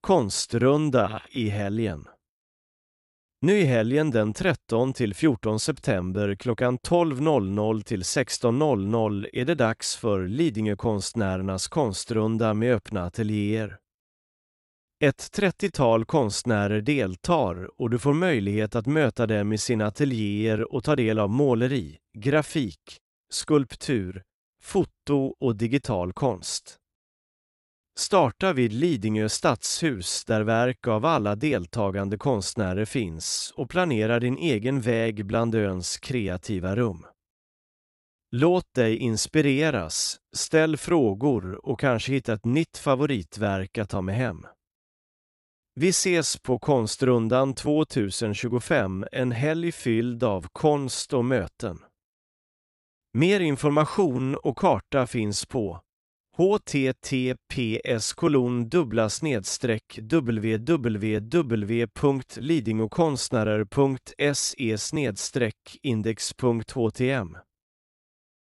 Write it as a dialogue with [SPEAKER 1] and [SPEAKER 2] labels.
[SPEAKER 1] Konstrunda i helgen. Nu i helgen den 13 till 14 september klockan 12.00 till 16.00 är det dags för Lidingökonstnärernas konstrunda med öppna ateljéer. Ett 30-tal konstnärer deltar och du får möjlighet att möta dem i sina ateljéer och ta del av måleri, grafik, skulptur, foto och digital konst. Starta vid Lidingö stadshus där verk av alla deltagande konstnärer finns och planera din egen väg bland öns kreativa rum. Låt dig inspireras, ställ frågor och kanske hitta ett nytt favoritverk att ta med hem. Vi ses på Konstrundan 2025, en helg fylld av konst och möten. Mer information och karta finns på https://www.lidingökonstnärer.se/index.htm